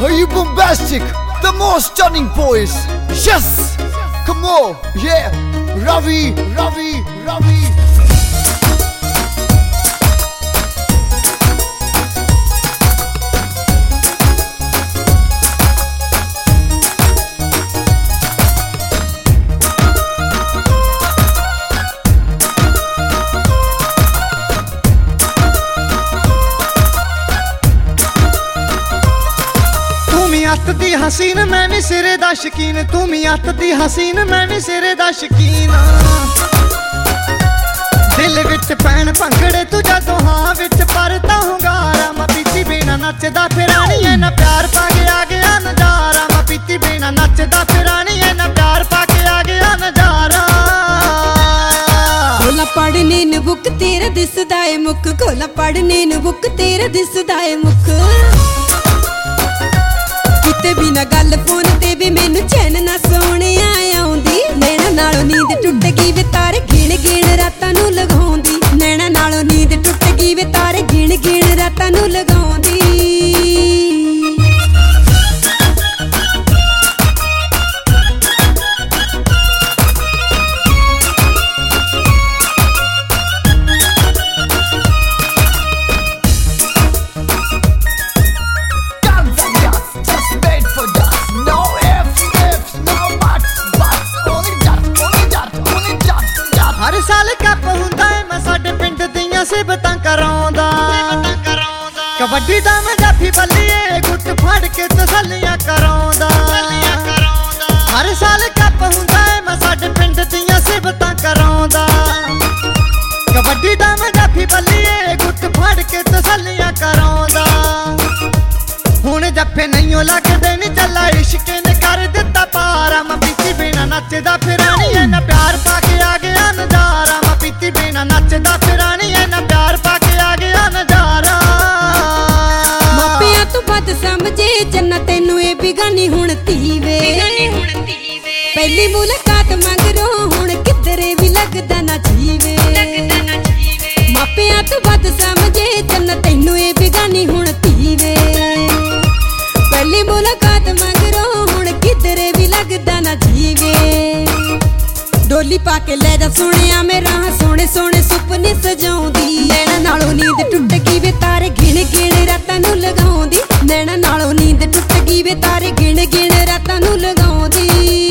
Are you bombastic? The most stunning voice. Yes! Come on, yeah! Ravi, Ravi, Ravi. अत दी हसीन मैं भी सिरे दा शकीन, तू मी अत दी हसीन मैं भी सिरे दा शकीन। दिल विच पैन भंगड़े तू जदों हां विच परता हुंगारा, मैं पीती बिना नचदा फिरानी है ना प्यार पाके आ गया नजारा। मैं पीती बिना नचदा फिरानी है ना प्यार पाके आ गया नजारा। खोला पढ़ने नु बुक तेरा दिसदा है मुख, खोला पढ़ने नु बुक तेरा दिसदा है मुख। किते बिना गल फोन ते भी मैनू चैन ना सोने आउंदी, नैना नालों नींद टुट गई वे तारे गिण गिण रातां नू लगाउंदी। नैना नालों नींद टुट गई वे तारे गिण गिण रातां नू लगाउंदी। हर साल कप हुंदा है मैं साडे पिंड दियां सिबतां कराउंदा। कबड्डी दा मैं जाफी बल्लीए गुट फड़ के तसल्लियां कराउंदा। हर साल कप हुंदा है मैं साडे पिंड दियां सिबतां कराउंदा। कबड्डी दा मैं जाफी बल्लीए गुट फड़ के तसल्लियां कराउंदा। हुण जफ्फे नहीं लगदे नी चला इश्क ने कर दित्ता पारा। मैं पीती बिना नचदा फिरानी है ना प्यार पाके आ गया नजारा। मैं पीती बिना नचदा फिरानी है ना प्यार पाके आ गया नजारा। मापियां तू बद समझे जन्ना तैनू ए बिगानी हुण धीवे। पहली मुलाकात मगरों हुण किधरे भी लगदा ना जीवे। मापियां तू बद समझे जन्ना तैनू ए बिगानी हुण धीवे। पहली मुलाकात मगरों हुण किधरे भी लगदा ना जीवे। डोली पाके ले जा सोहणिया मेरा सोहणे सोहणे सुपने सजाउंदी। नैना नालों नींद टुट गई वे तारे गिण गिण रातां नू लगाउंदी। नैना नालों नींद टुट गई वे तारे गिण गिण रातां नू लगाउंदी।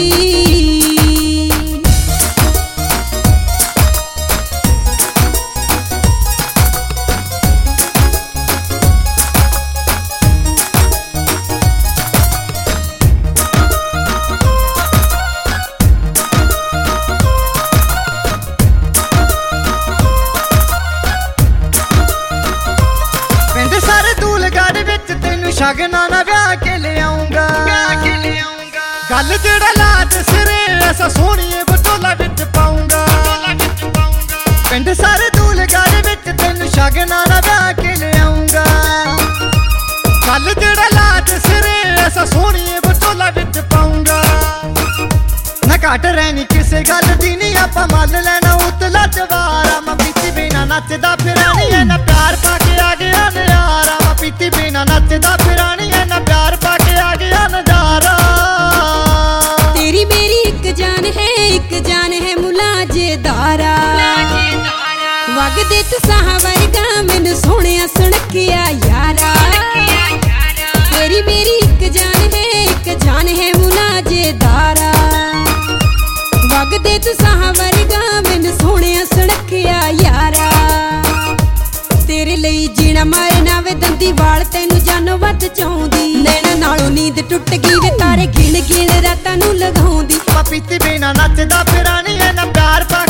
शगना ना ब्याह के ले आऊंगा। गल जेड़ा लाज सिरे ऐसा सोहणिए बटोला विच पाऊंगा। पिंड सारे दूलगढ़ विच तेनू शगना ना ब्याह के ले आऊंगा। गल जेड़ा लाज सिरे ऐसा सोहणिए बटोला विच पाऊंगा। ना घट रहनी किसे गल दी नी आपां मल लैना उतला जवारा। मैं पीती बिना नचदा फिरानी है ना प्यार पाके आ गया नजारा। मैं पीती बिना नचदा फिरानी है ना प्यार पाके आ गया नजारा। तेरी मेरी एक जान है मुलाजेदारा। वगदे तू साह वर्गा मैनू सोहणिया सुणकिया यारा। तेरी मेरी एक जान है मुलाजेदारा। वगदे तू साह वर्गा मैनू सोहणिया सुणकिया यारा। तेरे लई जीना मारना वे दंदी वाल तैनू जानो वध चाहुंदी। नैना नालों नींद टुट गई वे तारे गिण गिण रातां नू लगाउंदी। मैं पीती बिना नचदा फिरानी है ना प्यार पाके